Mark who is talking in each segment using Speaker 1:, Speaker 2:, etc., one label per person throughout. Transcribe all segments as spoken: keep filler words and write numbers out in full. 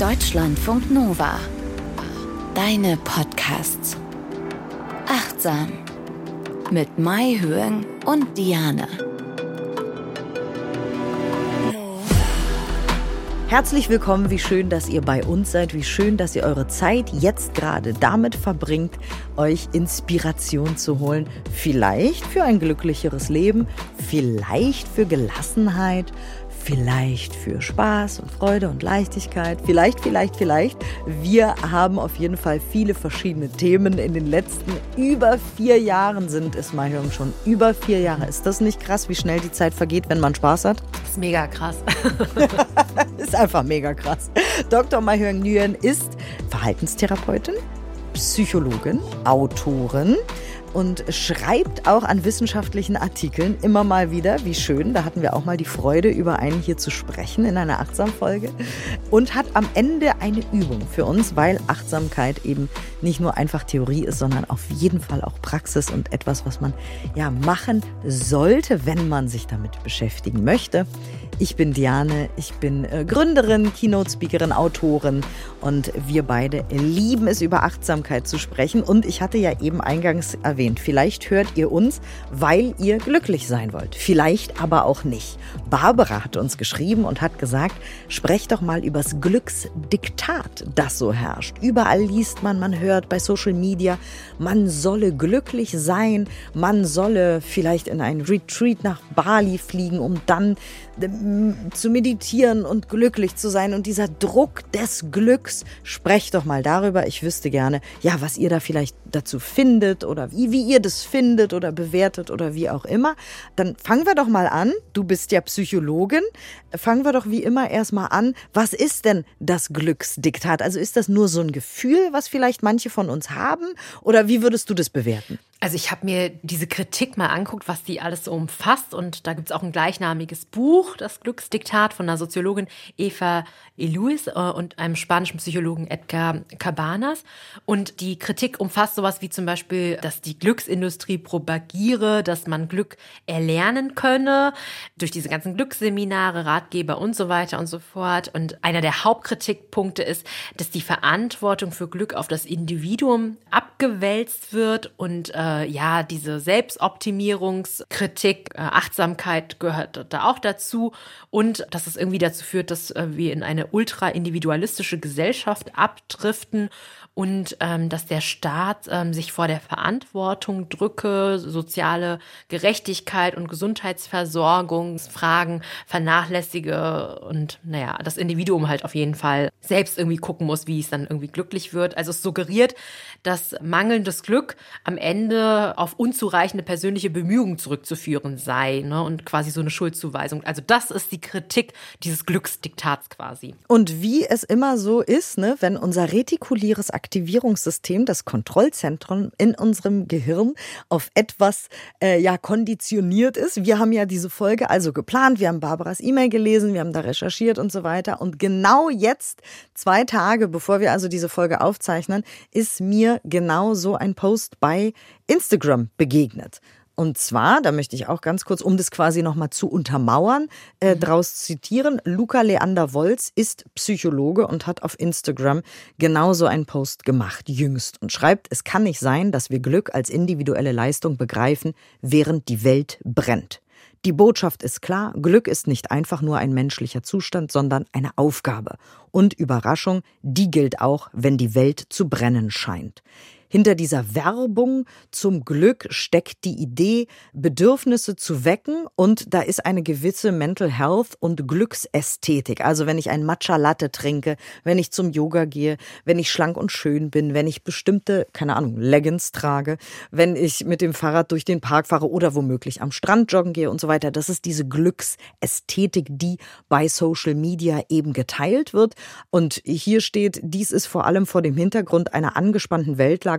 Speaker 1: Deutschlandfunk Nova. Deine Podcasts. Achtsam. Mit Mai Höeng und Diane.
Speaker 2: Herzlich willkommen, wie schön, dass ihr bei uns seid, wie schön, dass ihr eure Zeit jetzt gerade damit verbringt, euch Inspiration zu holen. Vielleicht für ein glücklicheres Leben, vielleicht für Gelassenheit, vielleicht für Spaß und Freude und Leichtigkeit, vielleicht, vielleicht, vielleicht. Wir haben auf jeden Fall viele verschiedene Themen. In den letzten über vier Jahren sind es, Mai Höeng, schon über vier Jahre. Ist das nicht krass, wie schnell die Zeit vergeht, wenn man Spaß hat?
Speaker 3: Das ist mega krass.
Speaker 2: Ist einfach mega krass. Doktor Mai Höeng Nguyen ist Verhaltenstherapeutin, Psychologin, Autorin und schreibt auch an wissenschaftlichen Artikeln immer mal wieder. Wie schön, da hatten wir auch mal die Freude, über einen hier zu sprechen in einer Achtsam-Folge. Und hat am Ende eine Übung für uns, weil Achtsamkeit eben nicht nur einfach Theorie ist, sondern auf jeden Fall auch Praxis und etwas, was man ja machen sollte, wenn man sich damit beschäftigen möchte. Ich bin Diane, ich bin äh, Gründerin, Keynote-Speakerin, Autorin und wir beide lieben es, über Achtsamkeit zu sprechen. Und ich hatte ja eben eingangs erwähnt, vielleicht hört ihr uns, weil ihr glücklich sein wollt. Vielleicht aber auch nicht. Barbara hat uns geschrieben und hat gesagt, sprecht doch mal übers Glücksdiktat, das so herrscht. Überall liest man, man hört bei Social Media, man solle glücklich sein, man solle vielleicht in ein Retreat nach Bali fliegen, um dann zu meditieren und glücklich zu sein. Und dieser Druck des Glücks, sprecht doch mal darüber. Ich wüsste gerne, ja, was ihr da vielleicht dazu findet oder wie, wie ihr das findet oder bewertet oder wie auch immer. Dann fangen wir doch mal an. Du bist ja Psychologin. Fangen wir doch wie immer erstmal an. Was ist denn das Glücksdiktat? Also ist das nur so ein Gefühl, was vielleicht manche von uns haben? Oder wie würdest du das bewerten?
Speaker 3: Also ich habe mir diese Kritik mal angeguckt, was die alles so umfasst. Und da gibt es auch ein gleichnamiges Buch, das Glücksdiktat von der Soziologin Eva Illuis und einem spanischen Psychologen Edgar Cabanas. Und die Kritik umfasst sowas wie zum Beispiel, dass die Glücksindustrie propagiere, dass man Glück erlernen könne durch diese ganzen Glücksseminare, Ratgeber und so weiter und so fort. Und einer der Hauptkritikpunkte ist, dass die Verantwortung für Glück auf das Individuum abgewälzt wird und äh, ja, diese Selbstoptimierungskritik, äh, Achtsamkeit gehört da auch dazu und dass es irgendwie dazu führt, dass äh, wir in eine ultra-individualistische Gesellschaft abdriften und ähm, dass der Staat ähm, sich vor der Verantwortung drücke, soziale Gerechtigkeit und Gesundheitsversorgungsfragen vernachlässige und naja, das Individuum halt auf jeden Fall selbst irgendwie gucken muss, wie es dann irgendwie glücklich wird. Also es suggeriert, dass mangelndes Glück am Ende auf unzureichende persönliche Bemühungen zurückzuführen sei, ne, und quasi so eine Schuldzuweisung. Also das ist die Kritik dieses Glücksdiktats quasi.
Speaker 2: Und wie es immer so ist, ne, wenn unser retikuläres Aktivierungssystem, das Kontrollzentrum in unserem Gehirn auf etwas äh, ja konditioniert ist. Wir haben ja diese Folge also geplant, wir haben Barbaras E-Mail gelesen, wir haben da recherchiert und so weiter. Und genau jetzt, zwei Tage bevor wir also diese Folge aufzeichnen, ist mir genau so ein Post bei Instagram begegnet. Und zwar, da möchte ich auch ganz kurz, um das quasi nochmal zu untermauern, äh, draus zitieren, Luca Leander Wolz ist Psychologe und hat auf Instagram genauso einen Post gemacht, jüngst, und schreibt, es kann nicht sein, dass wir Glück als individuelle Leistung begreifen, während die Welt brennt. Die Botschaft ist klar, Glück ist nicht einfach nur ein menschlicher Zustand, sondern eine Aufgabe. Und Überraschung, die gilt auch, wenn die Welt zu brennen scheint. Hinter dieser Werbung zum Glück steckt die Idee, Bedürfnisse zu wecken, und da ist eine gewisse Mental Health und Glücksästhetik. Also wenn ich ein Matcha Latte trinke, wenn ich zum Yoga gehe, wenn ich schlank und schön bin, wenn ich bestimmte, keine Ahnung, Leggings trage, wenn ich mit dem Fahrrad durch den Park fahre oder womöglich am Strand joggen gehe und so weiter. Das ist diese Glücksästhetik, die bei Social Media eben geteilt wird. Und hier steht, dies ist vor allem vor dem Hintergrund einer angespannten Weltlage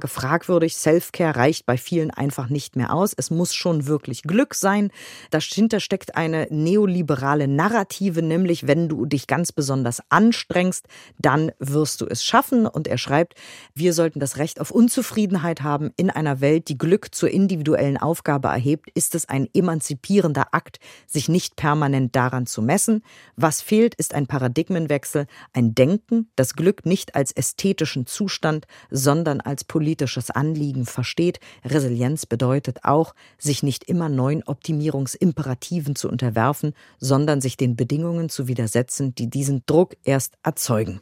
Speaker 2: Frage fragwürdig. Self-Care reicht bei vielen einfach nicht mehr aus. Es muss schon wirklich Glück sein. Dahinter steckt eine neoliberale Narrative, nämlich wenn du dich ganz besonders anstrengst, dann wirst du es schaffen. Und er schreibt, wir sollten das Recht auf Unzufriedenheit haben. In einer Welt, die Glück zur individuellen Aufgabe erhebt, ist es ein emanzipierender Akt, sich nicht permanent daran zu messen. Was fehlt, ist ein Paradigmenwechsel, ein Denken, das Glück nicht als ästhetischen Zustand, sondern als politisches Anliegen versteht. Resilienz bedeutet auch, sich nicht immer neuen Optimierungsimperativen zu unterwerfen, sondern sich den Bedingungen zu widersetzen, die diesen Druck erst erzeugen.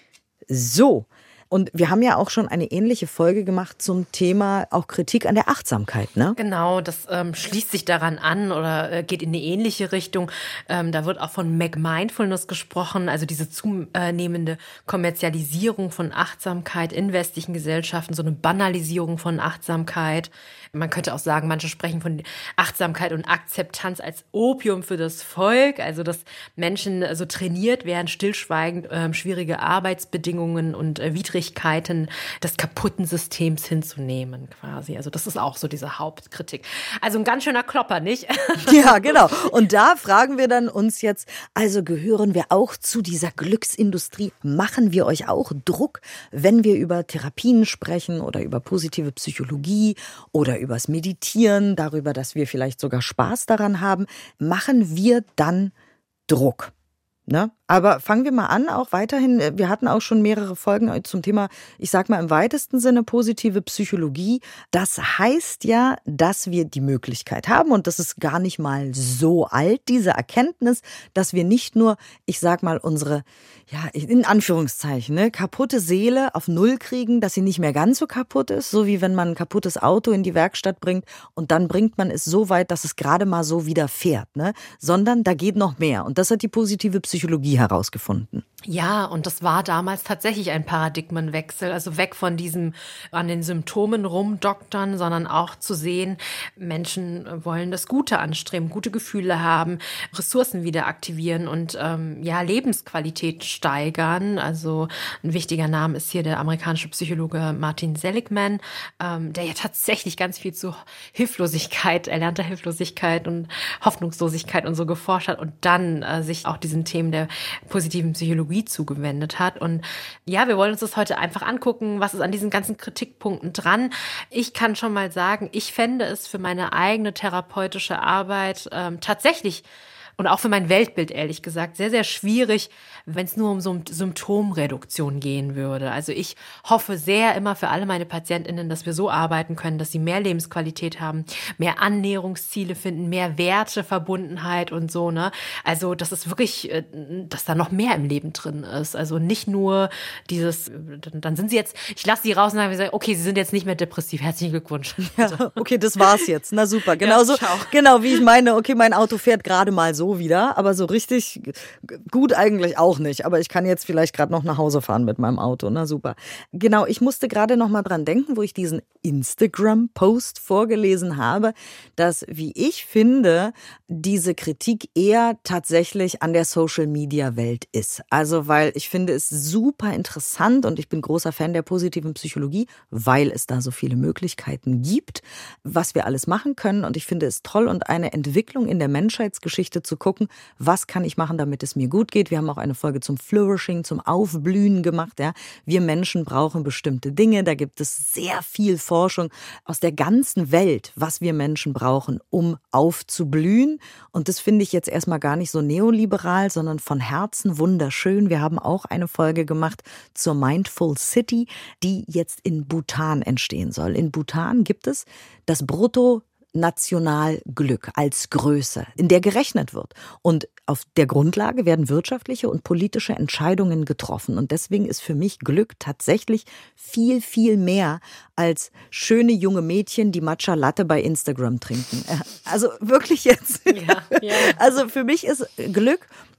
Speaker 2: So. Und wir haben ja auch schon eine ähnliche Folge gemacht zum Thema auch Kritik an der Achtsamkeit, ne?
Speaker 3: Genau, das ähm, schließt sich daran an oder äh, geht in eine ähnliche Richtung. Ähm, da wird auch von McMindfulness gesprochen, also diese zunehmende Kommerzialisierung von Achtsamkeit in westlichen Gesellschaften, so eine Banalisierung von Achtsamkeit. Man könnte auch sagen, manche sprechen von Achtsamkeit und Akzeptanz als Opium für das Volk, also dass Menschen so trainiert werden, stillschweigend äh, schwierige Arbeitsbedingungen und äh, Widrigkeiten des kaputten Systems hinzunehmen quasi. Also das ist auch so diese Hauptkritik. Also ein ganz schöner Klopper, nicht?
Speaker 2: Ja, genau. Und da fragen wir dann uns jetzt, also gehören wir auch zu dieser Glücksindustrie? Machen wir euch auch Druck, wenn wir über Therapien sprechen oder über positive Psychologie oder übers Meditieren, darüber, dass wir vielleicht sogar Spaß daran haben? Machen wir dann Druck? Ne? Aber fangen wir mal an, auch weiterhin, wir hatten auch schon mehrere Folgen zum Thema, ich sag mal im weitesten Sinne positive Psychologie. Das heißt ja, dass wir die Möglichkeit haben, und das ist gar nicht mal so alt, diese Erkenntnis, dass wir nicht nur, ich sag mal, unsere, ja, in Anführungszeichen, ne, kaputte Seele auf Null kriegen, dass sie nicht mehr ganz so kaputt ist, so wie wenn man ein kaputtes Auto in die Werkstatt bringt und dann bringt man es so weit, dass es gerade mal so wieder fährt, ne? Sondern da geht noch mehr, und das hat die positive Psychologie herausgefunden.
Speaker 3: Ja, und das war damals tatsächlich ein Paradigmenwechsel, also weg von diesem an den Symptomen rumdoktern, sondern auch zu sehen, Menschen wollen das Gute anstreben, gute Gefühle haben, Ressourcen wieder aktivieren und ähm, ja, Lebensqualität steigern. Also ein wichtiger Name ist hier der amerikanische Psychologe Martin Seligman, ähm, der ja tatsächlich ganz viel zu Hilflosigkeit, erlernter Hilflosigkeit und Hoffnungslosigkeit und so geforscht hat und dann äh, sich auch diesen Themen der positiven Psychologie zugewendet hat. Und ja, wir wollen uns das heute einfach angucken, was ist an diesen ganzen Kritikpunkten dran. Ich kann schon mal sagen, ich fände es für meine eigene therapeutische Arbeit ähm, tatsächlich und auch für mein Weltbild, ehrlich gesagt, sehr, sehr schwierig, wenn es nur um so Symptomreduktion gehen würde. Also ich hoffe sehr immer für alle meine PatientInnen, dass wir so arbeiten können, dass sie mehr Lebensqualität haben, mehr Annäherungsziele finden, mehr Werteverbundenheit und so, ne? Also das ist wirklich, dass da noch mehr im Leben drin ist. Also nicht nur dieses, dann sind sie jetzt, ich lasse sie raus und dann sage, okay, sie sind jetzt nicht mehr depressiv, herzlichen Glückwunsch.
Speaker 2: Ja, okay, das war's jetzt. Na super, genauso, ja, genau wie ich meine, okay, mein Auto fährt gerade mal so wieder, aber so richtig gut eigentlich auch nicht. Aber ich kann jetzt vielleicht gerade noch nach Hause fahren mit meinem Auto. Na super. Genau, ich musste gerade noch mal dran denken, wo ich diesen Instagram-Post vorgelesen habe, dass, wie ich finde, diese Kritik eher tatsächlich an der Social-Media-Welt ist. Also, weil ich finde es super interessant und ich bin großer Fan der positiven Psychologie, weil es da so viele Möglichkeiten gibt, was wir alles machen können. Und ich finde es toll und eine Entwicklung in der Menschheitsgeschichte zu gucken, was kann ich machen, damit es mir gut geht. Wir haben auch eine Folge zum Flourishing, zum Aufblühen gemacht. Ja. Wir Menschen brauchen bestimmte Dinge. Da gibt es sehr viel Forschung aus der ganzen Welt, was wir Menschen brauchen, um aufzublühen. Und das finde ich jetzt erstmal gar nicht so neoliberal, sondern von Herzen wunderschön. Wir haben auch eine Folge gemacht zur Mindful City, die jetzt in Bhutan entstehen soll. In Bhutan gibt es das Brutto Nationalglück als Größe, in der gerechnet wird. Und auf der Grundlage werden wirtschaftliche und politische Entscheidungen getroffen. Und deswegen ist für mich Glück tatsächlich viel, viel mehr als schöne junge Mädchen, die Matcha Latte bei Instagram trinken. Also wirklich jetzt. Ja, ja. Also für mich ist Glück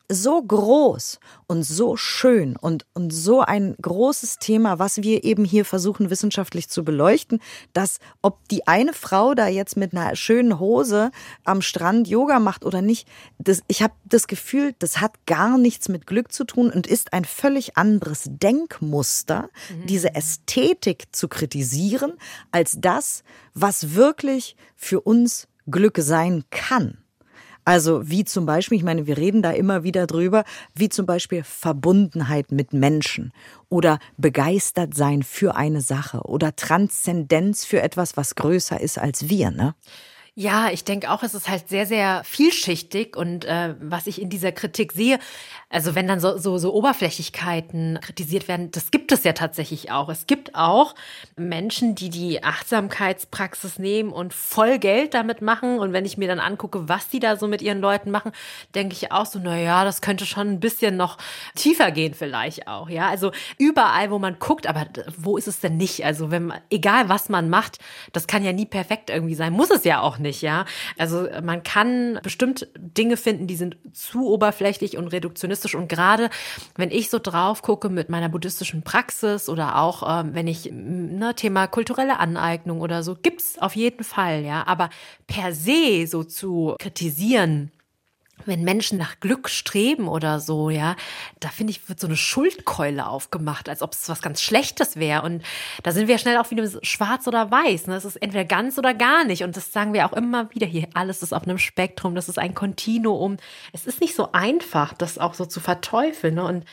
Speaker 2: so groß und so schön und, und so ein großes Thema, was wir eben hier versuchen wissenschaftlich zu beleuchten, dass ob die eine Frau da jetzt mit einer schönen Hose am Strand Yoga macht oder nicht, das, ich habe das Gefühl, das hat gar nichts mit Glück zu tun und ist ein völlig anderes Denkmuster, mhm. diese Ästhetik zu kritisieren, als das, was wirklich für uns Glück sein kann. Also wie zum Beispiel, ich meine, wir reden da immer wieder drüber, wie zum Beispiel Verbundenheit mit Menschen oder begeistert sein für eine Sache oder Transzendenz für etwas, was größer ist als wir, ne?
Speaker 3: Ja, ich denke auch, es ist halt sehr, sehr vielschichtig und äh, was ich in dieser Kritik sehe, also wenn dann so, so, so Oberflächlichkeiten kritisiert werden, das gibt es ja tatsächlich auch. Es gibt auch Menschen, die die Achtsamkeitspraxis nehmen und voll Geld damit machen und wenn ich mir dann angucke, was die da so mit ihren Leuten machen, denke ich auch so, na ja, das könnte schon ein bisschen noch tiefer gehen vielleicht auch, ja. Also überall, wo man guckt, aber wo ist es denn nicht? Also wenn man, egal was man macht, das kann ja nie perfekt irgendwie sein, muss es ja auch nicht. Ja, also man kann bestimmt Dinge finden, die sind zu oberflächlich und reduktionistisch und gerade wenn ich so drauf gucke mit meiner buddhistischen Praxis oder auch ähm, wenn ich ne Thema kulturelle Aneignung oder so, gibt's auf jeden Fall, ja, aber per se so zu kritisieren, wenn Menschen nach Glück streben oder so, ja, da finde ich, wird so eine Schuldkeule aufgemacht, als ob es was ganz Schlechtes wäre. Und da sind wir schnell auch wieder schwarz oder weiß. Ne? Es ist entweder ganz oder gar nicht. Und das sagen wir auch immer wieder hier. Alles ist auf einem Spektrum, das ist ein Kontinuum. Es ist nicht so einfach, das auch so zu verteufeln. Ne? Und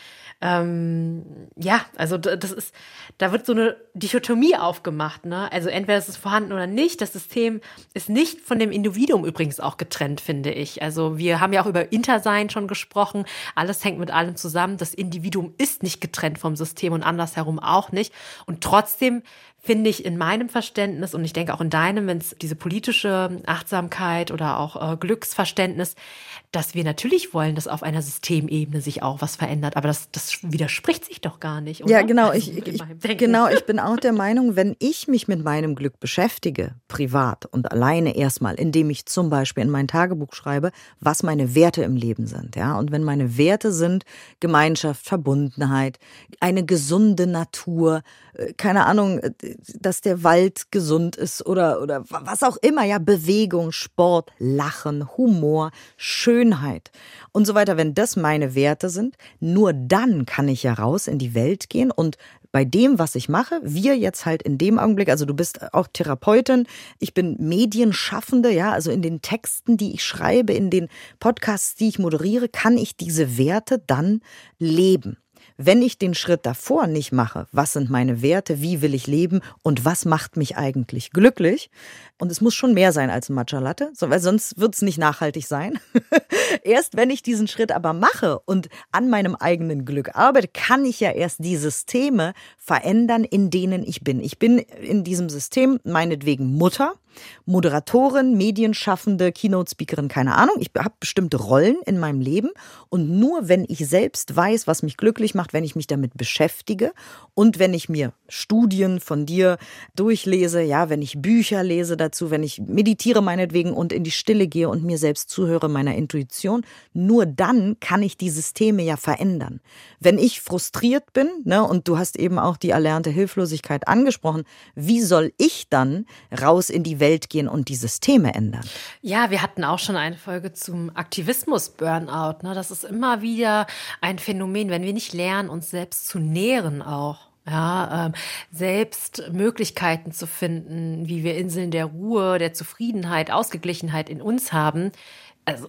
Speaker 3: ähm, ja, also das ist, da wird so eine Dichotomie aufgemacht, ne? Also entweder ist es vorhanden oder nicht. Das System ist nicht von dem Individuum übrigens auch getrennt, finde ich. Also wir haben ja auch über Intersein schon gesprochen. Alles hängt mit allem zusammen. Das Individuum ist nicht getrennt vom System und andersherum auch nicht. Und trotzdem finde ich in meinem Verständnis und ich denke auch in deinem, wenn es diese politische Achtsamkeit oder auch äh, Glücksverständnis, dass wir natürlich wollen, dass auf einer Systemebene sich auch was verändert. Aber das, das widerspricht sich doch gar nicht, oder?
Speaker 2: Ja, genau.
Speaker 3: Also,
Speaker 2: ich, ich, genau, ich bin auch der Meinung, wenn ich mich mit meinem Glück beschäftige, privat und alleine erstmal, indem ich zum Beispiel in mein Tagebuch schreibe, was meine Werte im Leben sind, ja, und wenn meine Werte sind Gemeinschaft, Verbundenheit, eine gesunde Natur, keine Ahnung, dass der Wald gesund ist oder, oder was auch immer, ja, Bewegung, Sport, Lachen, Humor, Schönheit und so weiter. Wenn das meine Werte sind, nur dann kann ich ja raus in die Welt gehen und bei dem, was ich mache, wir jetzt halt in dem Augenblick, also du bist auch Therapeutin, ich bin Medienschaffende, ja, also in den Texten, die ich schreibe, in den Podcasts, die ich moderiere, kann ich diese Werte dann leben. Wenn ich den Schritt davor nicht mache, was sind meine Werte, wie will ich leben und was macht mich eigentlich glücklich? Und es muss schon mehr sein als ein Matcha Latte, weil sonst wird es nicht nachhaltig sein. Erst wenn ich diesen Schritt aber mache und an meinem eigenen Glück arbeite, kann ich ja erst die Systeme verändern, in denen ich bin. Ich bin in diesem System meinetwegen Mutter, Moderatorin, Medienschaffende, Keynote-Speakerin, keine Ahnung. Ich habe bestimmte Rollen in meinem Leben und nur wenn ich selbst weiß, was mich glücklich macht, wenn ich mich damit beschäftige und wenn ich mir Studien von dir durchlese, ja, wenn ich Bücher lese dazu, wenn ich meditiere meinetwegen und in die Stille gehe und mir selbst zuhöre, meiner Intuition, nur dann kann ich die Systeme ja verändern. Wenn ich frustriert bin, ne, und du hast eben auch die erlernte Hilflosigkeit angesprochen, wie soll ich dann raus in die Welt gehen und die Systeme ändern?
Speaker 3: Ja, wir hatten auch schon eine Folge zum Aktivismus-Burnout. Ne? Das ist immer wieder ein Phänomen, wenn wir nicht lernen, uns selbst zu nähren auch. Ja, ähm, selbst Möglichkeiten zu finden, wie wir Inseln der Ruhe, der Zufriedenheit, Ausgeglichenheit in uns haben. Also,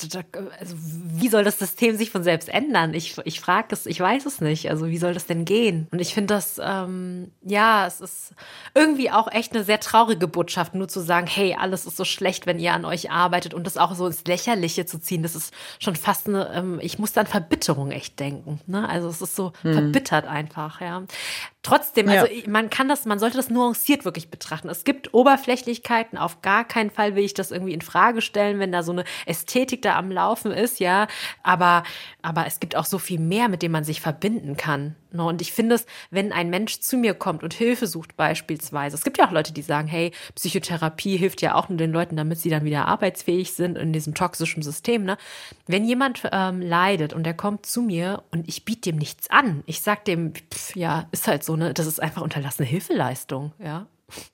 Speaker 3: also wie soll das System sich von selbst ändern? Ich, ich frage es, ich weiß es nicht. Also wie soll das denn gehen? Und ich finde das, ähm, ja, es ist irgendwie auch echt eine sehr traurige Botschaft, nur zu sagen, hey, alles ist so schlecht, wenn ihr an euch arbeitet und das auch so ins Lächerliche zu ziehen. Das ist schon fast eine, ähm, ich muss an Verbitterung echt denken. Ne? Also es ist so hm. verbittert einfach, ja. trotzdem, also
Speaker 2: Ja.
Speaker 3: man kann das, man sollte das nuanciert wirklich betrachten. Es gibt Oberflächlichkeiten, auf gar keinen Fall will ich das irgendwie in Frage stellen, wenn da so eine Ästhetik da am Laufen ist, ja. Aber, aber es gibt auch so viel mehr, mit dem man sich verbinden kann. Und ich finde es, wenn ein Mensch zu mir kommt und Hilfe sucht beispielsweise, es gibt ja auch Leute, die sagen, hey, Psychotherapie hilft ja auch nur den Leuten, damit sie dann wieder arbeitsfähig sind in diesem toxischen System. Ne? Wenn jemand ähm, leidet und der kommt zu mir und ich biete dem nichts an, ich sag dem, pf, ja, ist halt so, ne, das ist einfach unterlassene Hilfeleistung, ja.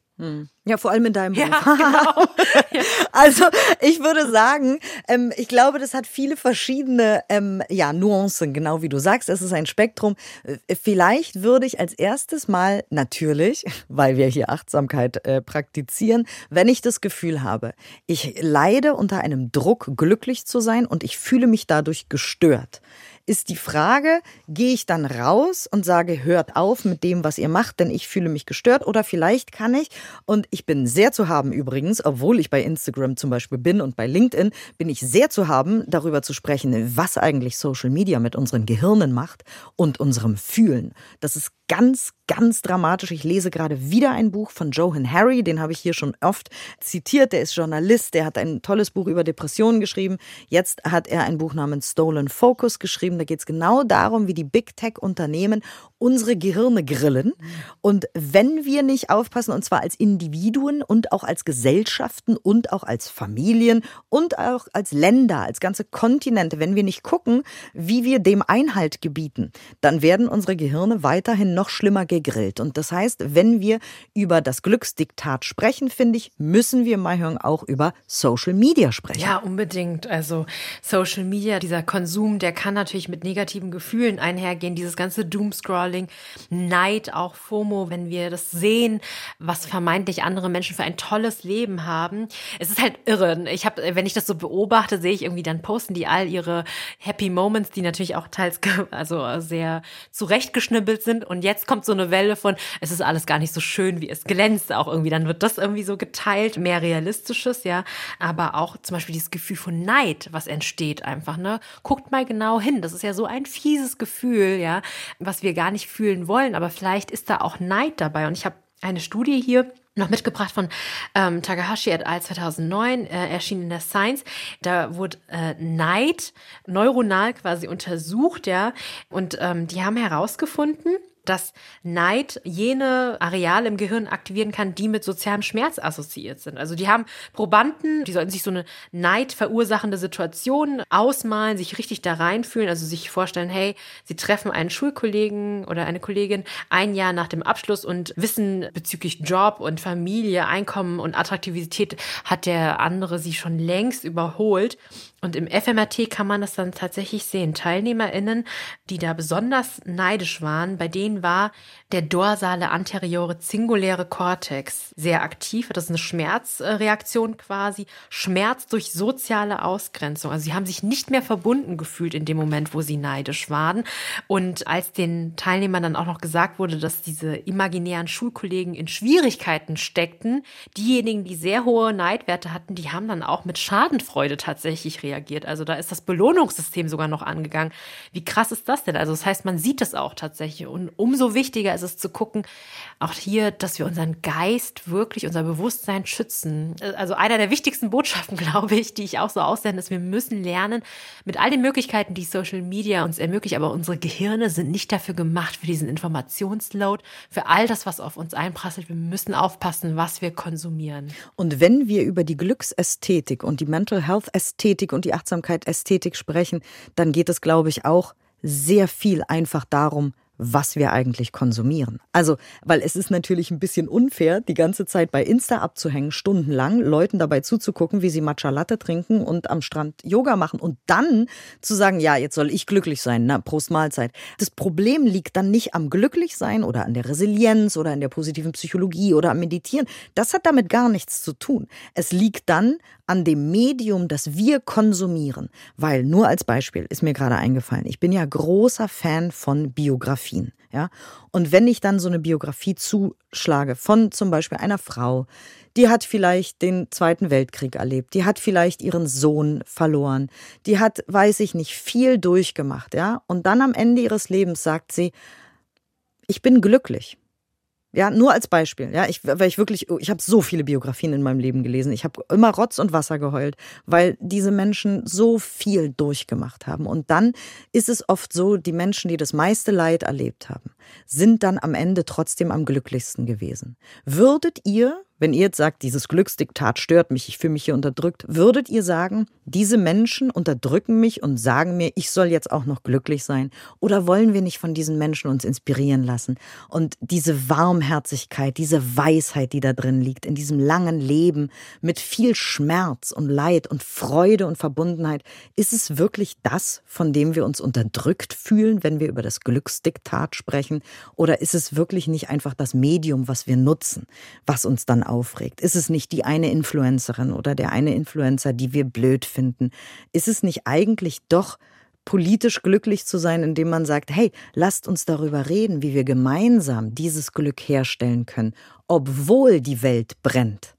Speaker 2: Ja, vor allem in deinem Beruf.
Speaker 3: Ja, genau. Ja.
Speaker 2: Also ich würde sagen, ähm, ich glaube, das hat viele verschiedene ähm, ja, Nuancen, genau wie du sagst. Es ist ein Spektrum. Äh, Vielleicht würde ich als erstes mal natürlich, weil wir hier Achtsamkeit äh, praktizieren, wenn ich das Gefühl habe, ich leide unter einem Druck, glücklich zu sein und ich fühle mich dadurch gestört, ist die Frage, gehe ich dann raus und sage, hört auf mit dem, was ihr macht, denn ich fühle mich gestört, oder vielleicht kann ich, und ich bin sehr zu haben übrigens, obwohl ich bei Instagram zum Beispiel bin und bei LinkedIn, bin ich sehr zu haben, darüber zu sprechen, was eigentlich Social Media mit unseren Gehirnen macht und unserem Fühlen. Das ist ganz, ganz dramatisch. Ich lese gerade wieder ein Buch von Johann Hari, den habe ich hier schon oft zitiert. Der ist Journalist, der hat ein tolles Buch über Depressionen geschrieben. Jetzt hat er ein Buch namens Stolen Focus geschrieben. Da geht es genau darum, wie die Big Tech-Unternehmen unsere Gehirne grillen. Und wenn wir nicht aufpassen, und zwar als Individuen und auch als Gesellschaften und auch als Familien und auch als Länder, als ganze Kontinente, wenn wir nicht gucken, wie wir dem Einhalt gebieten, dann werden unsere Gehirne weiterhin noch schlimmer gegrillt. Und das heißt, wenn wir über das Glücksdiktat sprechen, finde ich, müssen wir mal hören, auch über Social Media sprechen.
Speaker 3: Ja, unbedingt. Also Social Media, dieser Konsum, der kann natürlich mit negativen Gefühlen einhergehen. Dieses ganze Doomscrolling, Neid, auch FOMO, wenn wir das sehen, was vermeintlich andere Menschen für ein tolles Leben haben. Es ist halt irre. Ich habe, wenn ich das so beobachte, sehe ich irgendwie, dann posten die all ihre Happy Moments, die natürlich auch teils also sehr zurechtgeschnibbelt sind. Und jetzt kommt so eine Welle von, es ist alles gar nicht so schön, wie es glänzt auch irgendwie. Dann wird das irgendwie so geteilt, mehr Realistisches, ja. Aber auch zum Beispiel dieses Gefühl von Neid, was entsteht einfach, ne. Guckt mal genau hin. Das ist ja so ein fieses Gefühl, ja, was wir gar nicht fühlen wollen. Aber vielleicht ist da auch Neid dabei. Und ich habe eine Studie hier noch mitgebracht von ähm, Takahashi et al. zweitausendneun, äh, erschienen in der Science. Da wurde äh, Neid neuronal quasi untersucht, ja. Und ähm, die haben herausgefunden, dass Neid jene Areale im Gehirn aktivieren kann, die mit sozialem Schmerz assoziiert sind. Also die haben Probanden, die sollten sich so eine Neid verursachende Situation ausmalen, sich richtig da reinfühlen, also sich vorstellen, hey, sie treffen einen Schulkollegen oder eine Kollegin ein Jahr nach dem Abschluss und wissen bezüglich Job und Familie, Einkommen und Attraktivität hat der andere sie schon längst überholt. Und im F M R T kann man das dann tatsächlich sehen. TeilnehmerInnen, die da besonders neidisch waren, bei denen war der dorsale anteriore singuläre Kortex sehr aktiv. Das ist eine Schmerzreaktion quasi. Schmerz durch soziale Ausgrenzung. Also sie haben sich nicht mehr verbunden gefühlt in dem Moment, wo sie neidisch waren. Und als den Teilnehmern dann auch noch gesagt wurde, dass diese imaginären Schulkollegen in Schwierigkeiten steckten, diejenigen, die sehr hohe Neidwerte hatten, die haben dann auch mit Schadenfreude tatsächlich reagiert. Also da ist das Belohnungssystem sogar noch angegangen. Wie krass ist das denn? Also das heißt, man sieht es auch tatsächlich. Und umso wichtiger ist es zu gucken, auch hier, dass wir unseren Geist wirklich, unser Bewusstsein schützen. Also einer der wichtigsten Botschaften, glaube ich, die ich auch so aussende, ist, wir müssen lernen, mit all den Möglichkeiten, die Social Media uns ermöglicht, aber unsere Gehirne sind nicht dafür gemacht, für diesen Informationsload, für all das, was auf uns einprasselt. Wir müssen aufpassen, was wir konsumieren.
Speaker 2: Und wenn wir über die Glücksästhetik und die Mental Health Ästhetik und die Achtsamkeit Ästhetik sprechen, dann geht es, glaube ich, auch sehr viel einfach darum, was wir eigentlich konsumieren. Also, weil es ist natürlich ein bisschen unfair, die ganze Zeit bei Insta abzuhängen, stundenlang, Leuten dabei zuzugucken, wie sie Matcha Latte trinken und am Strand Yoga machen und dann zu sagen, ja, jetzt soll ich glücklich sein, na, Prost Mahlzeit. Das Problem liegt dann nicht am Glücklichsein oder an der Resilienz oder an der positiven Psychologie oder am Meditieren. Das hat damit gar nichts zu tun. Es liegt dann an dem Medium, das wir konsumieren. Weil, nur als Beispiel, ist mir gerade eingefallen, ich bin ja großer Fan von Biografien. Ja? Und wenn ich dann so eine Biografie zuschlage von zum Beispiel einer Frau, die hat vielleicht den Zweiten Weltkrieg erlebt, die hat vielleicht ihren Sohn verloren, die hat, weiß ich nicht, viel durchgemacht. Ja? Und dann am Ende ihres Lebens sagt sie, ich bin glücklich. Ja, nur als Beispiel. Ja, ich, weil ich wirklich, ich habe so viele Biografien in meinem Leben gelesen. Ich habe immer Rotz und Wasser geheult, weil diese Menschen so viel durchgemacht haben. Und dann ist es oft so, die Menschen, die das meiste Leid erlebt haben, sind dann am Ende trotzdem am glücklichsten gewesen. Würdet ihr, wenn ihr jetzt sagt, dieses Glücksdiktat stört mich, ich fühle mich hier unterdrückt, würdet ihr sagen, diese Menschen unterdrücken mich und sagen mir, ich soll jetzt auch noch glücklich sein? Oder wollen wir nicht von diesen Menschen uns inspirieren lassen? Und diese Warmherzigkeit, diese Weisheit, die da drin liegt, in diesem langen Leben mit viel Schmerz und Leid und Freude und Verbundenheit, ist es wirklich das, von dem wir uns unterdrückt fühlen, wenn wir über das Glücksdiktat sprechen? Oder ist es wirklich nicht einfach das Medium, was wir nutzen, was uns dann aufregt? Ist es nicht die eine Influencerin oder der eine Influencer, die wir blöd finden? Ist es nicht eigentlich doch politisch glücklich zu sein, indem man sagt, hey, lasst uns darüber reden, wie wir gemeinsam dieses Glück herstellen können, obwohl die Welt brennt?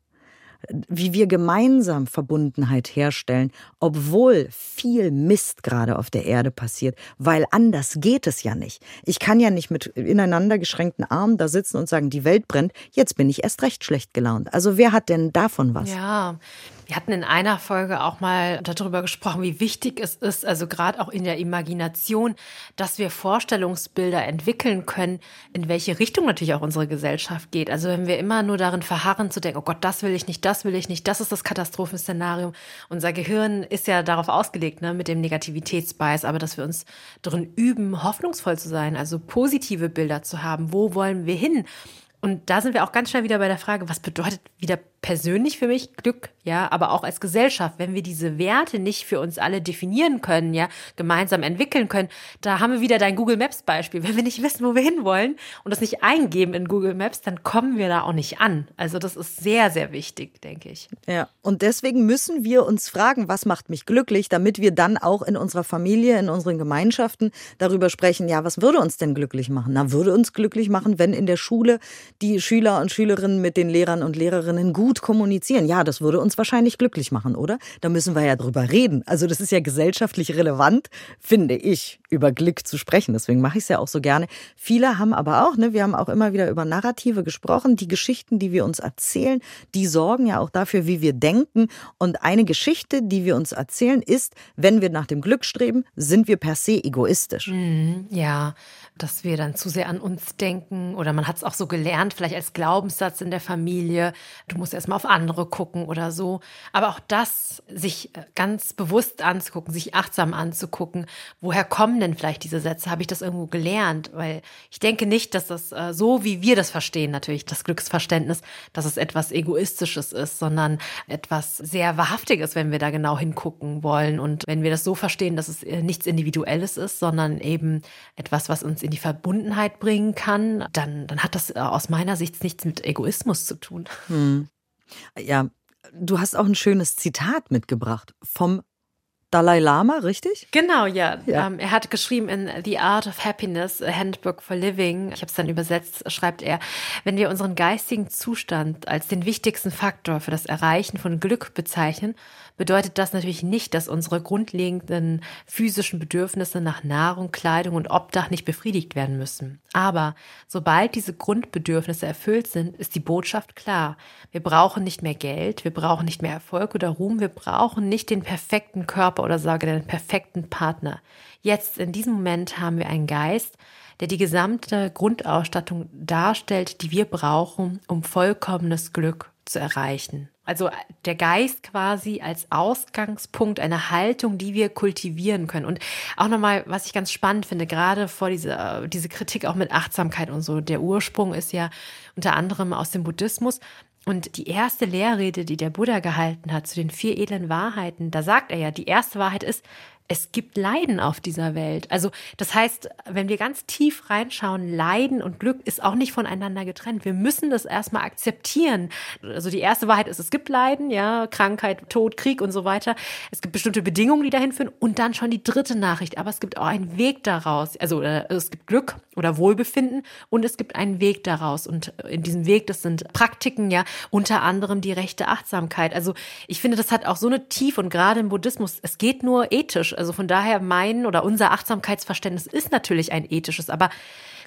Speaker 2: Wie wir gemeinsam Verbundenheit herstellen, obwohl viel Mist gerade auf der Erde passiert, weil anders geht es ja nicht. Ich kann ja nicht mit ineinander geschränkten Armen da sitzen und sagen, die Welt brennt, jetzt bin ich erst recht schlecht gelaunt. Also wer hat denn davon was?
Speaker 3: Ja, wir hatten in einer Folge auch mal darüber gesprochen, wie wichtig es ist, also gerade auch in der Imagination, dass wir Vorstellungsbilder entwickeln können, in welche Richtung natürlich auch unsere Gesellschaft geht. Also wenn wir immer nur darin verharren zu denken, oh Gott, das will ich nicht, das will ich nicht, das ist das Katastrophenszenario. Unser Gehirn ist ja darauf ausgelegt, ne, mit dem Negativitätsbias, aber dass wir uns darin üben, hoffnungsvoll zu sein, also positive Bilder zu haben. Wo wollen wir hin? Und da sind wir auch ganz schnell wieder bei der Frage, was bedeutet wieder persönlich für mich Glück, ja, aber auch als Gesellschaft, wenn wir diese Werte nicht für uns alle definieren können, ja, gemeinsam entwickeln können, da haben wir wieder dein Google Maps Beispiel. Wenn wir nicht wissen, wo wir hinwollen und das nicht eingeben in Google Maps, dann kommen wir da auch nicht an. Also das ist sehr, sehr wichtig, denke ich.
Speaker 2: Ja, und deswegen müssen wir uns fragen, was macht mich glücklich, damit wir dann auch in unserer Familie, in unseren Gemeinschaften darüber sprechen, ja, was würde uns denn glücklich machen? Na, würde uns glücklich machen, wenn in der Schule die Schüler und Schülerinnen mit den Lehrern und Lehrerinnen gut kommunizieren. Ja, das würde uns wahrscheinlich glücklich machen, oder? Da müssen wir ja drüber reden. Also das ist ja gesellschaftlich relevant, finde ich, über Glück zu sprechen. Deswegen mache ich es ja auch so gerne. Viele haben aber auch, ne, wir haben auch immer wieder über Narrative gesprochen. Die Geschichten, die wir uns erzählen, die sorgen ja auch dafür, wie wir denken. Und eine Geschichte, die wir uns erzählen, ist, wenn wir nach dem Glück streben, sind wir per se egoistisch.
Speaker 3: Mhm, ja, dass wir dann zu sehr an uns denken oder man hat es auch so gelernt, vielleicht als Glaubenssatz in der Familie, du musst erstmal auf andere gucken oder so. Aber auch das, sich ganz bewusst anzugucken, sich achtsam anzugucken, woher kommen denn vielleicht diese Sätze? Habe ich das irgendwo gelernt? Weil ich denke nicht, dass das äh, so, wie wir das verstehen, natürlich das Glücksverständnis, dass es etwas Egoistisches ist, sondern etwas sehr Wahrhaftiges, wenn wir da genau hingucken wollen. Und wenn wir das so verstehen, dass es äh, nichts Individuelles ist, sondern eben etwas, was uns in die Verbundenheit bringen kann, dann, dann hat das äh, aus meiner Sicht nichts mit Egoismus zu tun.
Speaker 2: Hm. Ja, du hast auch ein schönes Zitat mitgebracht vom Dalai Lama, richtig?
Speaker 3: Genau, ja.
Speaker 2: ja.
Speaker 3: Ähm, er hat geschrieben in The Art of Happiness, a Handbook for Living, ich habe es dann übersetzt, schreibt er, wenn wir unseren geistigen Zustand als den wichtigsten Faktor für das Erreichen von Glück bezeichnen, bedeutet das natürlich nicht, dass unsere grundlegenden physischen Bedürfnisse nach Nahrung, Kleidung und Obdach nicht befriedigt werden müssen. Aber sobald diese Grundbedürfnisse erfüllt sind, ist die Botschaft klar. Wir brauchen nicht mehr Geld, wir brauchen nicht mehr Erfolg oder Ruhm, wir brauchen nicht den perfekten Körper oder sage den perfekten Partner. Jetzt, in diesem Moment, haben wir einen Geist, der die gesamte Grundausstattung darstellt, die wir brauchen, um vollkommenes Glück zu erreichen. Also der Geist quasi als Ausgangspunkt einer Haltung, die wir kultivieren können. Und auch nochmal, was ich ganz spannend finde, gerade vor dieser diese Kritik auch mit Achtsamkeit und so. Der Ursprung ist ja unter anderem aus dem Buddhismus. Und die erste Lehrrede, die der Buddha gehalten hat zu den vier edlen Wahrheiten, da sagt er ja, die erste Wahrheit ist, es gibt Leiden auf dieser Welt. Also das heißt, wenn wir ganz tief reinschauen, Leiden und Glück ist auch nicht voneinander getrennt. Wir müssen das erstmal akzeptieren. Also die erste Wahrheit ist, es gibt Leiden, ja, Krankheit, Tod, Krieg und so weiter. Es gibt bestimmte Bedingungen, die dahin führen. Und dann schon die dritte Nachricht. Aber es gibt auch einen Weg daraus. Also es gibt Glück oder Wohlbefinden und es gibt einen Weg daraus. Und in diesem Weg, das sind Praktiken, ja, unter anderem die rechte Achtsamkeit. Also ich finde, das hat auch so eine Tiefe und gerade im Buddhismus, es geht nur ethisch. Also von daher mein oder unser Achtsamkeitsverständnis ist natürlich ein ethisches, aber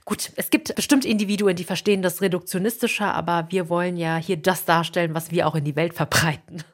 Speaker 3: Gut, es gibt bestimmt Individuen, die verstehen das reduktionistischer, aber wir wollen ja hier das darstellen, was wir auch in die Welt verbreiten.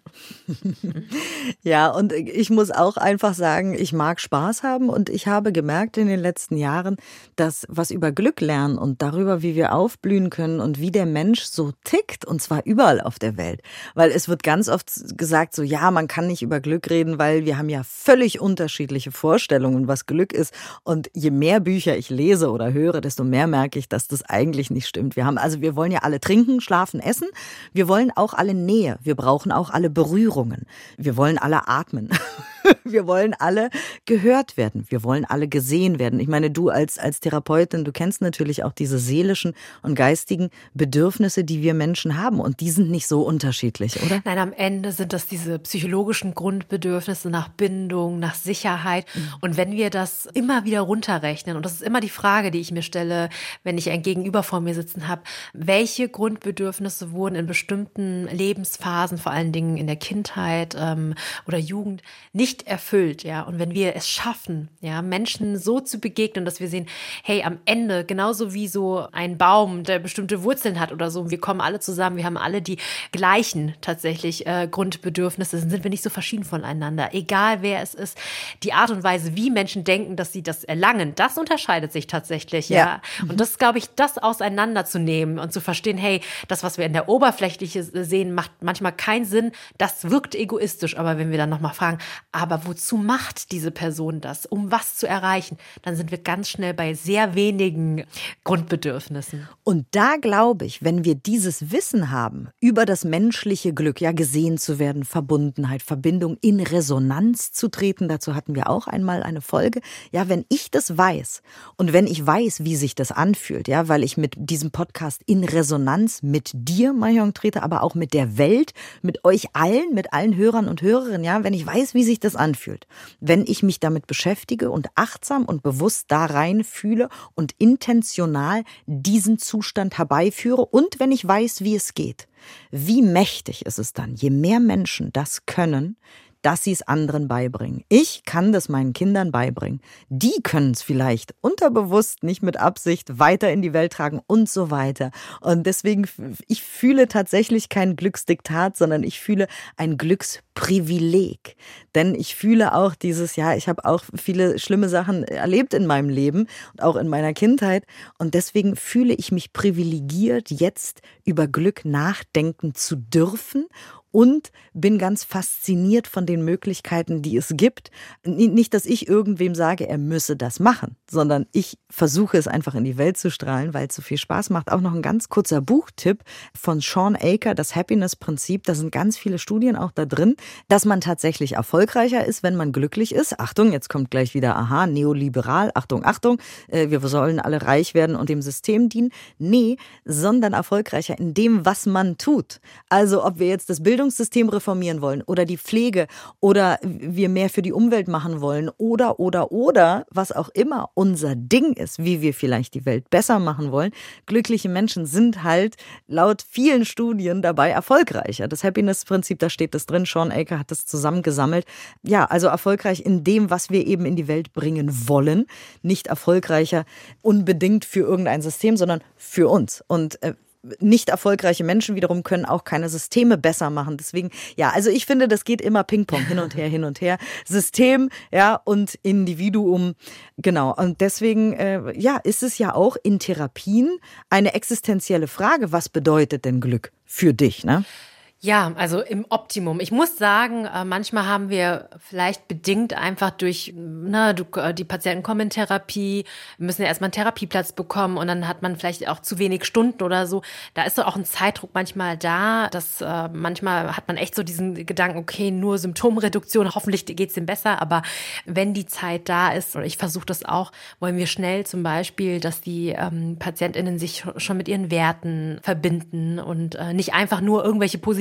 Speaker 2: Ja, und ich muss auch einfach sagen, ich mag Spaß haben und ich habe gemerkt in den letzten Jahren, dass was über Glück lernen und darüber, wie wir aufblühen können und wie der Mensch so tickt, und zwar überall auf der Welt. Weil es wird ganz oft gesagt so, ja, man kann nicht über Glück reden, weil wir haben ja völlig unterschiedliche Vorstellungen, was Glück ist. Und je mehr Bücher ich lese oder höre, desto mehr merke ich, dass das eigentlich nicht stimmt. Wir haben, also wir wollen ja alle trinken, schlafen, essen. Wir wollen auch alle Nähe. Wir brauchen auch alle Berührungen. Wir wollen alle atmen. Wir wollen alle gehört werden. Wir wollen alle gesehen werden. Ich meine, du als, als Therapeutin, du kennst natürlich auch diese seelischen und geistigen Bedürfnisse, die wir Menschen haben. Und die sind nicht so unterschiedlich, oder?
Speaker 3: Nein, am Ende sind das diese psychologischen Grundbedürfnisse nach Bindung, nach Sicherheit. Mhm. Und wenn wir das immer wieder runterrechnen, und das ist immer die Frage, die ich mir stelle, wenn ich ein Gegenüber vor mir sitzen habe, welche Grundbedürfnisse wurden in bestimmten Lebensphasen, vor allen Dingen in der Kindheit ähm, oder Jugend, nicht erfüllt, ja. Und wenn wir es schaffen, ja, Menschen so zu begegnen, dass wir sehen, hey, am Ende, genauso wie so ein Baum, der bestimmte Wurzeln hat oder so, wir kommen alle zusammen, wir haben alle die gleichen tatsächlich äh, Grundbedürfnisse, sind wir nicht so verschieden voneinander. Egal wer es ist, die Art und Weise, wie Menschen denken, dass sie das erlangen, das unterscheidet sich tatsächlich, ja. ja. Und das, glaube ich, das auseinanderzunehmen und zu verstehen, hey, das, was wir in der Oberfläche sehen, macht manchmal keinen Sinn, das wirkt egoistisch, aber wenn wir dann nochmal fragen, aber wozu macht diese Person das? Um was zu erreichen? Dann sind wir ganz schnell bei sehr wenigen Grundbedürfnissen.
Speaker 2: Und da glaube ich, wenn wir dieses Wissen haben über das menschliche Glück, ja, gesehen zu werden, Verbundenheit, Verbindung, in Resonanz zu treten, dazu hatten wir auch einmal eine Folge. Ja, wenn ich das weiß und wenn ich weiß, wie sich das anfühlt, ja, weil ich mit diesem Podcast in Resonanz mit dir, Mahjong, trete, aber auch mit der Welt, mit euch allen, mit allen Hörern und Hörerinnen, ja, wenn ich weiß, wie sich das anfühlt, wenn ich mich damit beschäftige und achtsam und bewusst da rein fühle und intentional diesen Zustand herbeiführe und wenn ich weiß, wie es geht. Wie mächtig ist es dann, je mehr Menschen das können, dass sie es anderen beibringen. Ich kann das meinen Kindern beibringen. Die können es vielleicht unterbewusst, nicht mit Absicht, weiter in die Welt tragen und so weiter. Und deswegen, ich fühle tatsächlich kein Glücksdiktat, sondern ich fühle ein Glücksprivileg. Denn ich fühle auch dieses, ja, ich habe auch viele schlimme Sachen erlebt in meinem Leben und auch in meiner Kindheit. Und deswegen fühle ich mich privilegiert, jetzt über Glück nachdenken zu dürfen. Und bin ganz fasziniert von den Möglichkeiten, die es gibt. Nicht, dass ich irgendwem sage, er müsse das machen, sondern ich versuche es einfach in die Welt zu strahlen, weil es so viel Spaß macht. Auch noch ein ganz kurzer Buchtipp von Shawn Achor, das Happiness-Prinzip. Da sind ganz viele Studien auch da drin, dass man tatsächlich erfolgreicher ist, wenn man glücklich ist. Achtung, jetzt kommt gleich wieder, aha, neoliberal, Achtung, Achtung, wir sollen alle reich werden und dem System dienen. Nee, sondern erfolgreicher in dem, was man tut. Also ob wir jetzt das Bild Bildungssystem reformieren wollen oder die Pflege oder wir mehr für die Umwelt machen wollen oder, oder, oder, was auch immer unser Ding ist, wie wir vielleicht die Welt besser machen wollen. Glückliche Menschen sind halt laut vielen Studien dabei erfolgreicher. Das Happiness-Prinzip, da steht das drin. Shawn Achor hat das zusammengesammelt. Ja, also erfolgreich in dem, was wir eben in die Welt bringen wollen. Nicht erfolgreicher unbedingt für irgendein System, sondern für uns. Und äh, nicht erfolgreiche Menschen wiederum können auch keine Systeme besser machen. Deswegen, ja, also ich finde, das geht immer Ping-Pong, hin und her, hin und her. System, ja, und Individuum, genau. Und deswegen, äh, ja, ist es ja auch in Therapien eine existenzielle Frage. Was bedeutet denn Glück für dich, ne?
Speaker 3: Ja, also im Optimum. Ich muss sagen, manchmal haben wir vielleicht bedingt einfach durch, na, die Patienten kommen in Therapie, müssen ja erstmal einen Therapieplatz bekommen und dann hat man vielleicht auch zu wenig Stunden oder so. Da ist doch auch ein Zeitdruck manchmal da, dass äh, manchmal hat man echt so diesen Gedanken, okay, nur Symptomreduktion, hoffentlich geht's dem besser, aber wenn die Zeit da ist, und ich versuche das auch, wollen wir schnell zum Beispiel, dass die ähm, PatientInnen sich schon mit ihren Werten verbinden und äh, nicht einfach nur irgendwelche positiven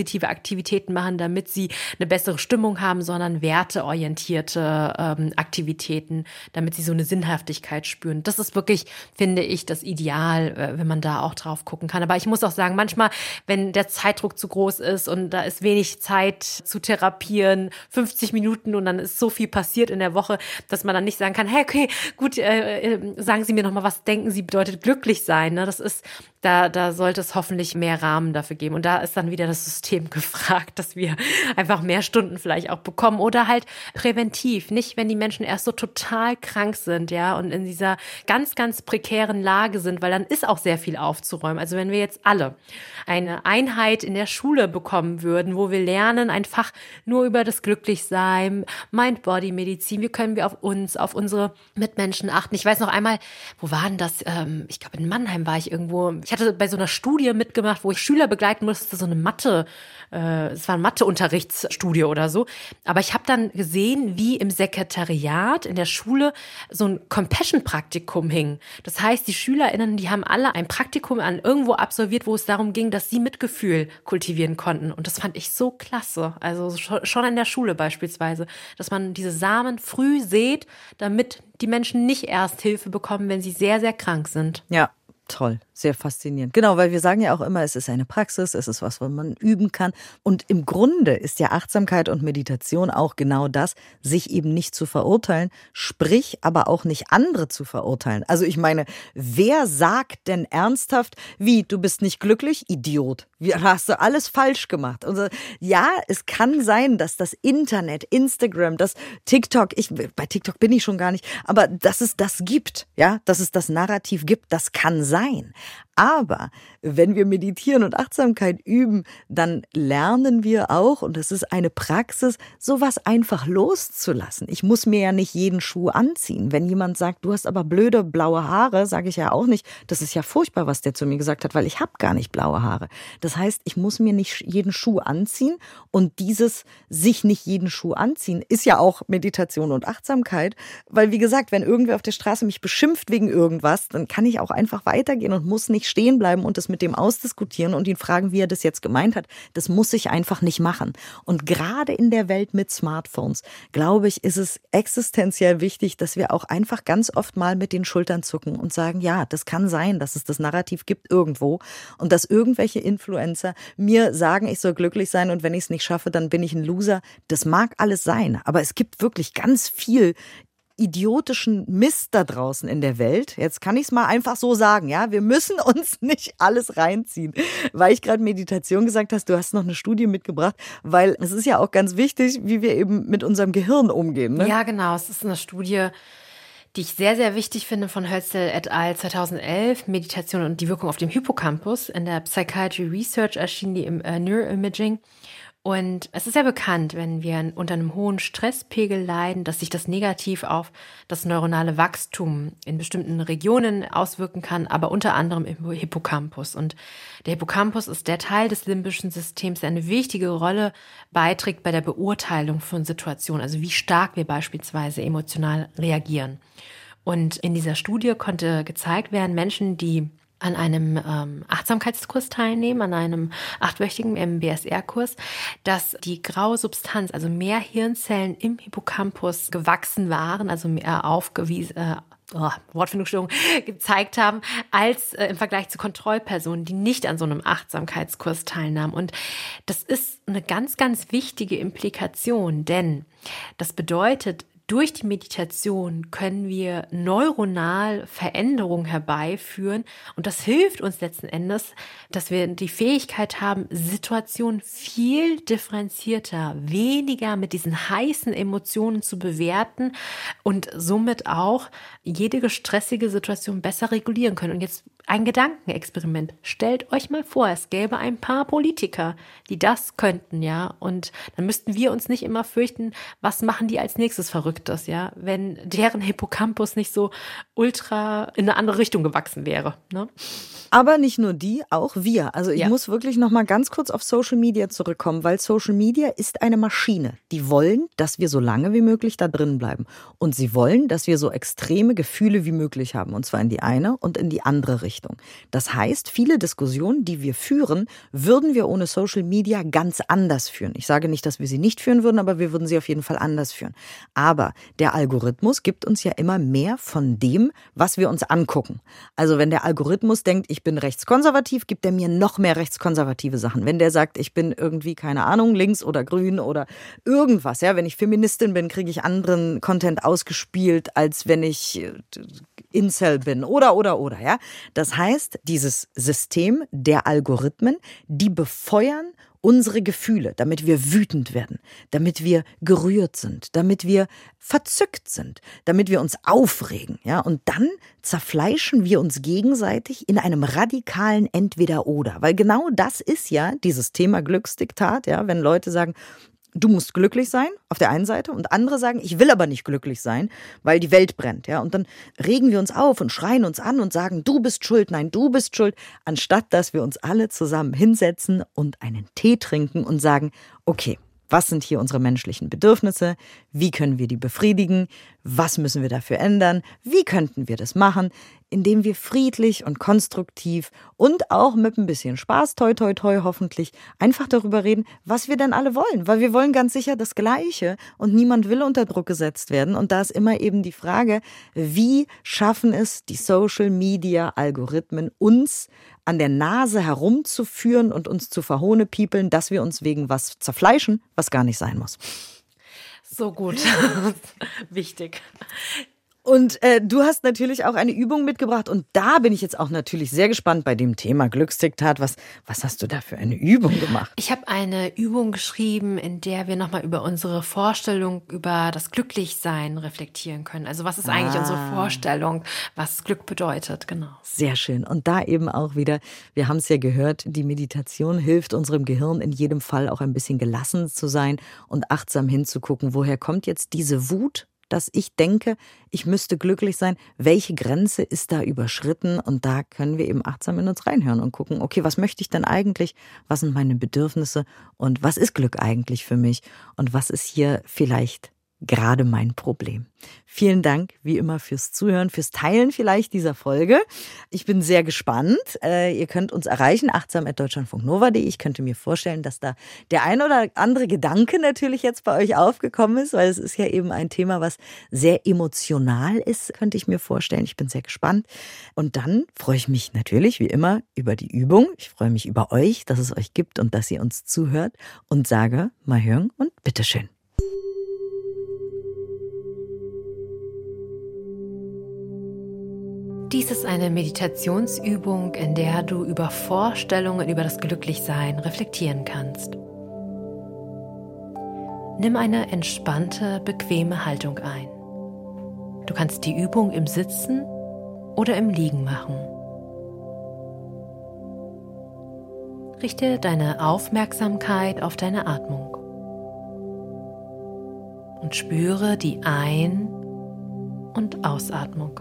Speaker 3: kognitive Aktivitäten machen, damit sie eine bessere Stimmung haben, sondern werteorientierte ähm, Aktivitäten, damit sie so eine Sinnhaftigkeit spüren. Das ist wirklich, finde ich, das Ideal, äh, wenn man da auch drauf gucken kann. Aber ich muss auch sagen, manchmal, wenn der Zeitdruck zu groß ist und da ist wenig Zeit zu therapieren, fünfzig Minuten und dann ist so viel passiert in der Woche, dass man dann nicht sagen kann, hey, okay, gut, äh, äh, sagen Sie mir noch mal, was denken Sie bedeutet glücklich sein. Ne? Das ist, da, da sollte es hoffentlich mehr Rahmen dafür geben. Und da ist dann wieder das System gefragt, dass wir einfach mehr Stunden vielleicht auch bekommen oder halt präventiv. Nicht, wenn die Menschen erst so total krank sind, ja, und in dieser ganz, ganz prekären Lage sind, weil dann ist auch sehr viel aufzuräumen. Also wenn wir jetzt alle eine Einheit in der Schule bekommen würden, wo wir lernen, einfach nur über das Glücklichsein, Mind-Body-Medizin, wie können wir auf uns, auf unsere Mitmenschen achten. Ich weiß noch einmal, wo war denn das? Ähm, ich glaube, in Mannheim war ich irgendwo. Ich hatte bei so einer Studie mitgemacht, wo ich Schüler begleiten musste, so eine Mathe, äh, es war eine Mathe-Unterrichtsstudie oder so. Aber ich habe dann gesehen, wie im Sekretariat in der Schule so ein Compassion-Praktikum hing. Das heißt, die SchülerInnen, die haben alle ein Praktikum an irgendwo absolviert, wo es darum ging, dass sie Mitgefühl kultivieren konnten. Und das fand ich so klasse. Also schon in der Schule beispielsweise, dass man diese Samen früh sät, damit die Menschen nicht erst Hilfe bekommen, wenn sie sehr, sehr krank sind.
Speaker 2: Ja, toll. Sehr faszinierend. Genau, weil wir sagen ja auch immer, es ist eine Praxis, es ist was, was man üben kann. Und im Grunde ist ja Achtsamkeit und Meditation auch genau das, sich eben nicht zu verurteilen, sprich aber auch nicht andere zu verurteilen. Also ich meine, wer sagt denn ernsthaft, wie, du bist nicht glücklich? Idiot. Wie, hast du alles falsch gemacht? Also, ja, es kann sein, dass das Internet, Instagram, das TikTok, ich, bei TikTok bin ich schon gar nicht, aber dass es das gibt, ja, dass es das Narrativ gibt, das kann sein. Aber wenn wir meditieren und Achtsamkeit üben, dann lernen wir auch, und das ist eine Praxis, sowas einfach loszulassen. Ich muss mir ja nicht jeden Schuh anziehen. Wenn jemand sagt, du hast aber blöde blaue Haare, sage ich ja auch nicht, das ist ja furchtbar, was der zu mir gesagt hat, weil ich habe gar nicht blaue Haare. Das heißt, ich muss mir nicht jeden Schuh anziehen, und dieses sich nicht jeden Schuh anziehen ist ja auch Meditation und Achtsamkeit, weil wie gesagt, wenn irgendwer auf der Straße mich beschimpft wegen irgendwas, dann kann ich auch einfach weitergehen und muss nicht stehen bleiben und das mit dem ausdiskutieren und ihn fragen, wie er das jetzt gemeint hat. Das muss ich einfach nicht machen. Und gerade in der Welt mit Smartphones, glaube ich, ist es existenziell wichtig, dass wir auch einfach ganz oft mal mit den Schultern zucken und sagen, ja, das kann sein, dass es das Narrativ gibt irgendwo und dass irgendwelche Influencer mir sagen, ich soll glücklich sein und wenn ich es nicht schaffe, dann bin ich ein Loser. Das mag alles sein, aber es gibt wirklich ganz viel idiotischen Mist da draußen in der Welt. Jetzt kann ich es mal einfach so sagen, ja, wir müssen uns nicht alles reinziehen. Weil ich gerade Meditation gesagt hast, du hast noch eine Studie mitgebracht, weil es ist ja auch ganz wichtig, wie wir eben mit unserem Gehirn umgehen. Ne?
Speaker 3: Ja, genau. Es ist eine Studie, die ich sehr, sehr wichtig finde, von Hölzel et al. zweitausendelf, Meditation und die Wirkung auf dem Hippocampus. In der Psychiatry Research erschien die im äh, Neuroimaging. Und es ist ja bekannt, wenn wir unter einem hohen Stresspegel leiden, dass sich das negativ auf das neuronale Wachstum in bestimmten Regionen auswirken kann, aber unter anderem im Hippocampus. Und der Hippocampus ist der Teil des limbischen Systems, der eine wichtige Rolle beiträgt bei der Beurteilung von Situationen, also wie stark wir beispielsweise emotional reagieren. Und in dieser Studie konnte gezeigt werden, Menschen, die an einem ähm, Achtsamkeitskurs teilnehmen, an einem achtwöchigen M B S R-Kurs, dass die graue Substanz, also mehr Hirnzellen im Hippocampus gewachsen waren, also mehr aufgewiesen, äh, oh, Wortfindungsstörung, gezeigt haben, als äh, im Vergleich zu Kontrollpersonen, die nicht an so einem Achtsamkeitskurs teilnahmen. Und das ist eine ganz, ganz wichtige Implikation, denn das bedeutet, durch die Meditation können wir neuronal Veränderungen herbeiführen und das hilft uns letzten Endes, dass wir die Fähigkeit haben, Situationen viel differenzierter, weniger mit diesen heißen Emotionen zu bewerten und somit auch jede stressige Situation besser regulieren können. Und jetzt ein Gedankenexperiment. Stellt euch mal vor, es gäbe ein paar Politiker, die das könnten, ja, und dann müssten wir uns nicht immer fürchten, was machen die als nächstes Verrücktes, ja, wenn deren Hippocampus nicht so ultra in eine andere Richtung gewachsen wäre, ne?
Speaker 2: Aber nicht nur die, auch wir. Also ich
Speaker 3: ja.
Speaker 2: muss wirklich noch mal ganz kurz auf Social Media zurückkommen, weil Social Media ist eine Maschine. Die wollen, dass wir so lange wie möglich da drin bleiben. Und sie wollen, dass wir so extreme Gefühle wie möglich haben. Und zwar in die eine und in die andere Richtung. Richtung. Das heißt, viele Diskussionen, die wir führen, würden wir ohne Social Media ganz anders führen. Ich sage nicht, dass wir sie nicht führen würden, aber wir würden sie auf jeden Fall anders führen. Aber der Algorithmus gibt uns ja immer mehr von dem, was wir uns angucken. Also wenn der Algorithmus denkt, ich bin rechtskonservativ, gibt er mir noch mehr rechtskonservative Sachen. Wenn der sagt, ich bin irgendwie, keine Ahnung, links oder grün oder irgendwas, ja, wenn ich Feministin bin, kriege ich anderen Content ausgespielt, als wenn ich Incel bin oder, oder, oder, ja. Das heißt, dieses System der Algorithmen, die befeuern unsere Gefühle, damit wir wütend werden, damit wir gerührt sind, damit wir verzückt sind, damit wir uns aufregen, ja, und dann zerfleischen wir uns gegenseitig in einem radikalen Entweder-Oder, weil genau das ist ja dieses Thema Glücksdiktat, ja, wenn Leute sagen, du musst glücklich sein, auf der einen Seite, und andere sagen, ich will aber nicht glücklich sein, weil die Welt brennt, ja. Und dann regen wir uns auf und schreien uns an und sagen, du bist schuld, nein, du bist schuld, anstatt dass wir uns alle zusammen hinsetzen und einen Tee trinken und sagen, okay, was sind hier unsere menschlichen Bedürfnisse? Wie können wir die befriedigen? Was müssen wir dafür ändern? Wie könnten wir das machen? Indem wir friedlich und konstruktiv und auch mit ein bisschen Spaß, toi, toi, toi, hoffentlich, einfach darüber reden, was wir denn alle wollen. Weil wir wollen ganz sicher das Gleiche und niemand will unter Druck gesetzt werden. Und da ist immer eben die Frage, wie schaffen es die Social-Media-Algorithmen, uns an der Nase herumzuführen und uns zu verhohnepiepeln, dass wir uns wegen was zerfleischen, was gar nicht sein muss.
Speaker 3: So gut. Wichtig.
Speaker 2: Und äh, du hast natürlich auch eine Übung mitgebracht und da bin ich jetzt auch natürlich sehr gespannt bei dem Thema Glücksdiktat. Was, was hast du da für eine Übung gemacht?
Speaker 3: Ich habe eine Übung geschrieben, in der wir nochmal über unsere Vorstellung über das Glücklichsein reflektieren können. Also was ist eigentlich ah. unsere Vorstellung, was Glück bedeutet, genau.
Speaker 2: Sehr schön. Und da eben auch wieder, wir haben es ja gehört, die Meditation hilft unserem Gehirn in jedem Fall auch ein bisschen gelassen zu sein und achtsam hinzugucken, woher kommt jetzt diese Wut, dass ich denke, ich müsste glücklich sein. Welche Grenze ist da überschritten? Und da können wir eben achtsam in uns reinhören und gucken, okay, was möchte ich denn eigentlich? Was sind meine Bedürfnisse? Und was ist Glück eigentlich für mich? Und was ist hier vielleicht gerade mein Problem? Vielen Dank, wie immer, fürs Zuhören, fürs Teilen vielleicht dieser Folge. Ich bin sehr gespannt. Äh, ihr könnt uns erreichen, achtsam at deutschlandfunk nova punkt de. Ich könnte mir vorstellen, dass da der ein oder andere Gedanke natürlich jetzt bei euch aufgekommen ist, weil es ist ja eben ein Thema, was sehr emotional ist, könnte ich mir vorstellen. Ich bin sehr gespannt. Und dann freue ich mich natürlich, wie immer, über die Übung. Ich freue mich über euch, dass es euch gibt und dass ihr uns zuhört und sage, mal hören und bitteschön.
Speaker 3: Dies ist eine Meditationsübung, in der du über Vorstellungen über das Glücklichsein reflektieren kannst. Nimm eine entspannte, bequeme Haltung ein. Du kannst die Übung im Sitzen oder im Liegen machen. Richte deine Aufmerksamkeit auf deine Atmung und spüre die Ein- und Ausatmung.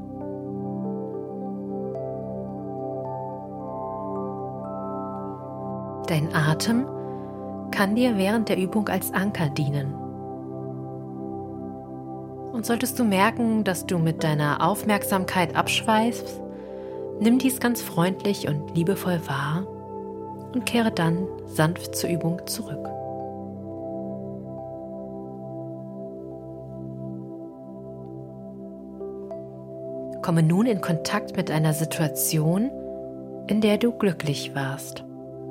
Speaker 3: Dein Atem kann dir während der Übung als Anker dienen. Und solltest du merken, dass du mit deiner Aufmerksamkeit abschweifst, nimm dies ganz freundlich und liebevoll wahr und kehre dann sanft zur Übung zurück. Komme nun in Kontakt mit einer Situation, in der du glücklich warst.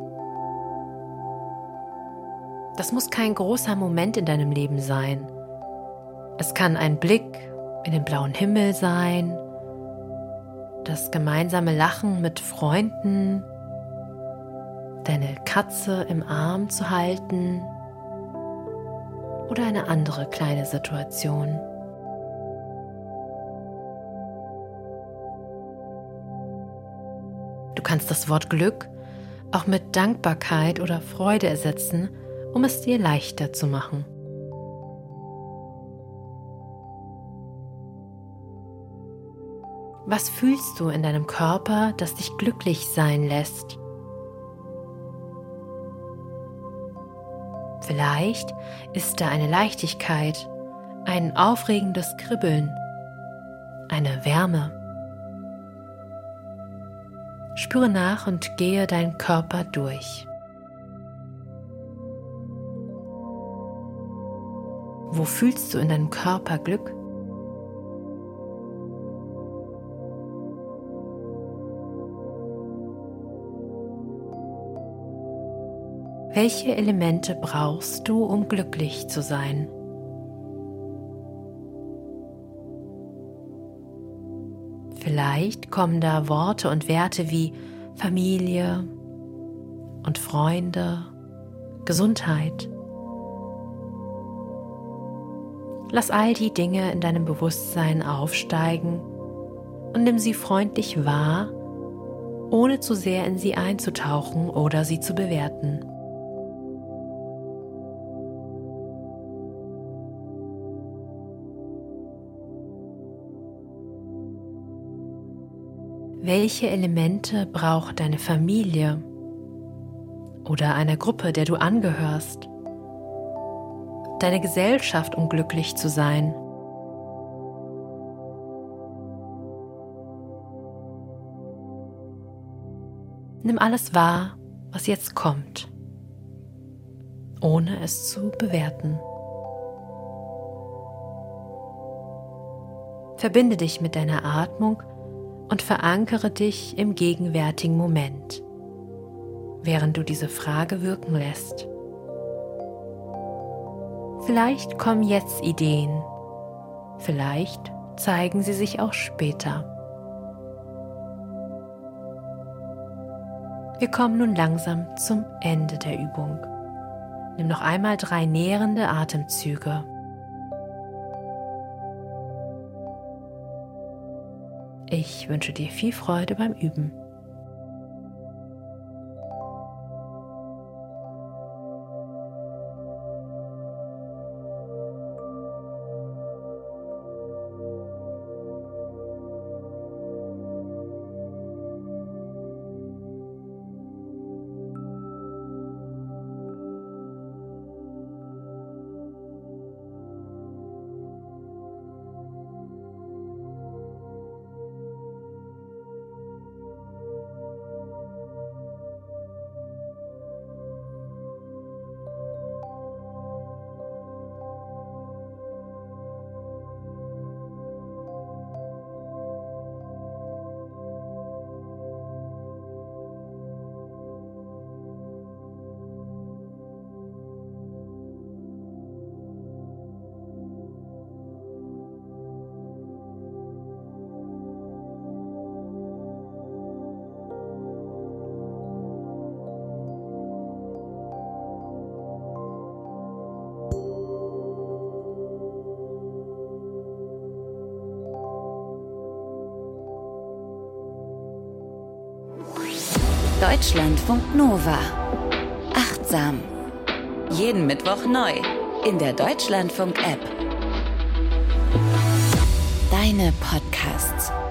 Speaker 3: Das muss kein großer Moment in deinem Leben sein. Es kann ein Blick in den blauen Himmel sein, das gemeinsame Lachen mit Freunden, deine Katze im Arm zu halten oder eine andere kleine Situation. Du kannst das Wort Glück auch mit Dankbarkeit oder Freude ersetzen, um es dir leichter zu machen. Was fühlst du in deinem Körper, das dich glücklich sein lässt? Vielleicht ist da eine Leichtigkeit, ein aufregendes Kribbeln, eine Wärme. Spüre nach und gehe deinen Körper durch. Wo fühlst du in deinem Körper Glück? Welche Elemente brauchst du, um glücklich zu sein? Vielleicht kommen da Worte und Werte wie Familie und Freunde, Gesundheit. Lass all die Dinge in deinem Bewusstsein aufsteigen und nimm sie freundlich wahr, ohne zu sehr in sie einzutauchen oder sie zu bewerten. Welche Elemente braucht deine Familie oder eine Gruppe, der du angehörst? Deine Gesellschaft, um glücklich zu sein? Nimm alles wahr, was jetzt kommt, ohne es zu bewerten. Verbinde dich mit deiner Atmung und verankere dich im gegenwärtigen Moment, während du diese Frage wirken lässt. Vielleicht kommen jetzt Ideen, vielleicht zeigen sie sich auch später. Wir kommen nun langsam zum Ende der Übung. Nimm noch einmal drei nährende Atemzüge. Ich wünsche dir viel Freude beim Üben.
Speaker 1: Deutschlandfunk Nova. Achtsam. Jeden Mittwoch neu in der Deutschlandfunk-App. Deine Podcasts.